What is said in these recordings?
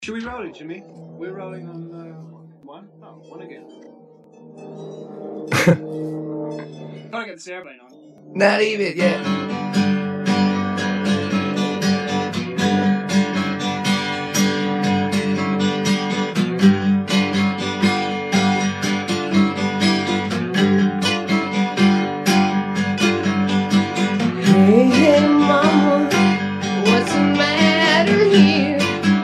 Should we roll it, Jimmy? We're rolling on one? Oh, one again. Can't get this airplane on. Not even, yeah. Hey, hey, mama, what's the matter here?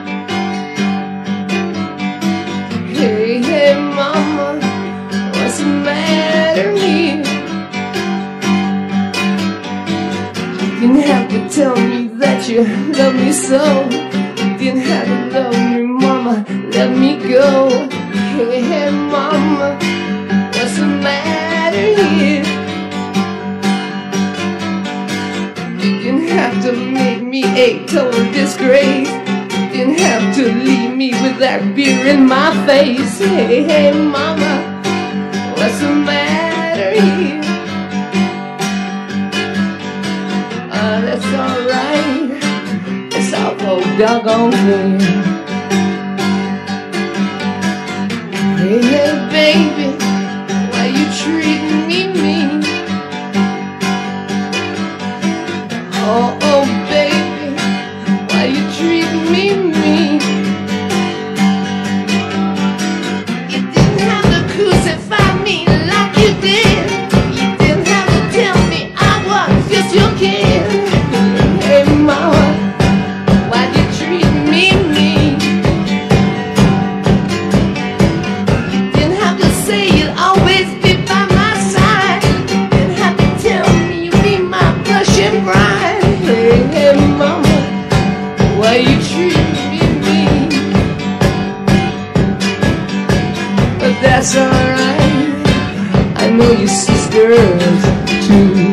Hey, hey, mama, what's the matter here? You didn't have to tell me that you love me so. You didn't have to love me, mama, let me go. Hey, hey, mama, what's the matter here? You didn't have to make me a total disgrace. You didn't have to leave me with that beer in my face. Hey, hey, mama, what's the matter here? That's alright. It's awful doggone clear. Hey, hey, baby, why you treating me mean? Oh, oh, baby, why you treating me mean? You didn't have to crucify me like you did. You didn't have to tell me I was just your kid. Hey, mama, why you treat me mean? You didn't have to say you'd always be by my side. You didn't have to tell me you'd be my blushing bride. Hey, hey, mama, why you treat me mean? But that's alright, I know your sisters too.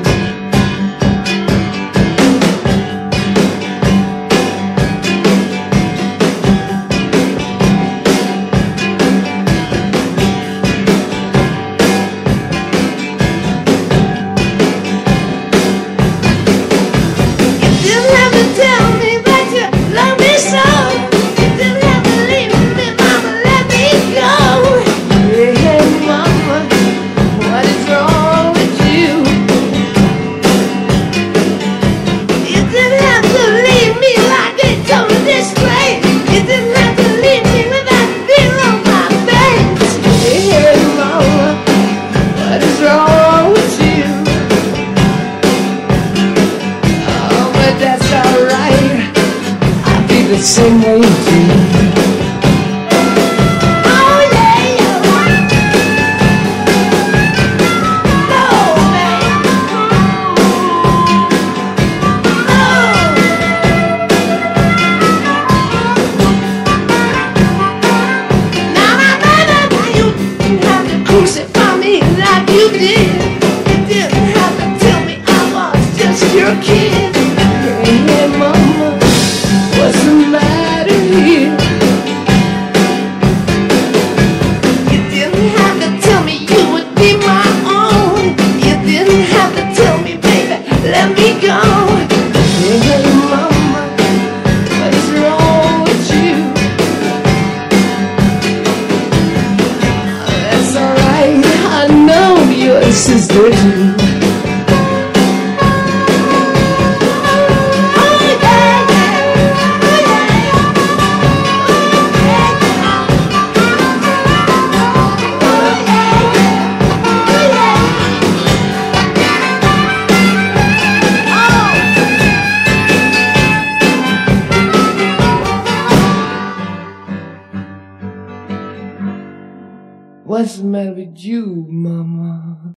The same way too. Oh yeah, yeah. Oh man. Oh. Now you didn't have to crucify me like you did. You didn't have to tell me I was just your kid. Hey, mama, what's the matter here? You didn't have to tell me you would be my own. You didn't have to tell me, baby, let me go. Hey, mama, what is wrong with you? That's alright, I know you're a sister too. What's the matter with you, mama?